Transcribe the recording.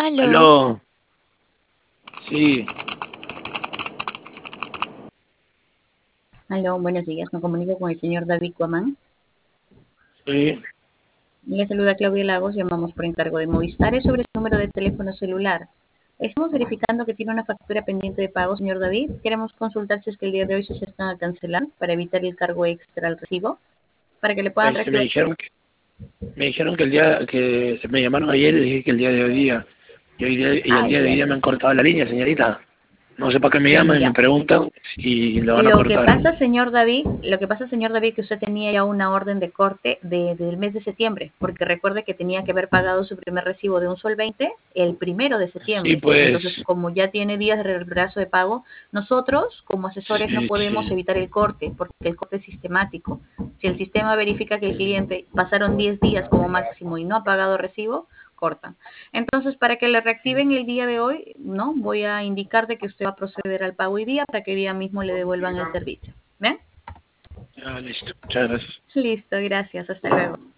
Aló. Aló, sí, Aló, buenos días. Me comunico con el señor David Guamán. sí, Le saluda Claudia Lagos. Llamamos por encargo de Movistar. Es sobre su número de teléfono celular. Estamos verificando que tiene una factura pendiente de pago, señor David. Queremos consultar si es que el día de hoy se acercan a cancelar para evitar el cargo extra al recibo, para que le puedan este, reactivar. me dijeron que el día que me llamaron ayer y dije que el día de hoy día, y el Ay, día de ay, hoy día me ay. han cortado la línea, señorita. No sé para qué me llaman y me Ya. preguntan si lo van a Lo que cortar. pasa, señor David, que usted tenía ya una orden de corte del mes de septiembre, porque recuerde que tenía que haber pagado su primer recibo de un sol 20 el 1 de septiembre. Sí, pues, Entonces, como ya tiene días de retraso de pago, nosotros como asesores no sí, podemos sí. evitar el corte, porque el corte es sistemático. Si el sistema verifica que el cliente pasaron 10 días como máximo y no ha pagado recibo, cortan. Entonces, para que le reactiven el día de hoy, no, voy a indicar de que usted va a proceder al pago hoy día para que hoy día mismo le devuelvan el servicio. ¿Ven? Ya, listo, muchas gracias. Listo, gracias. Hasta luego.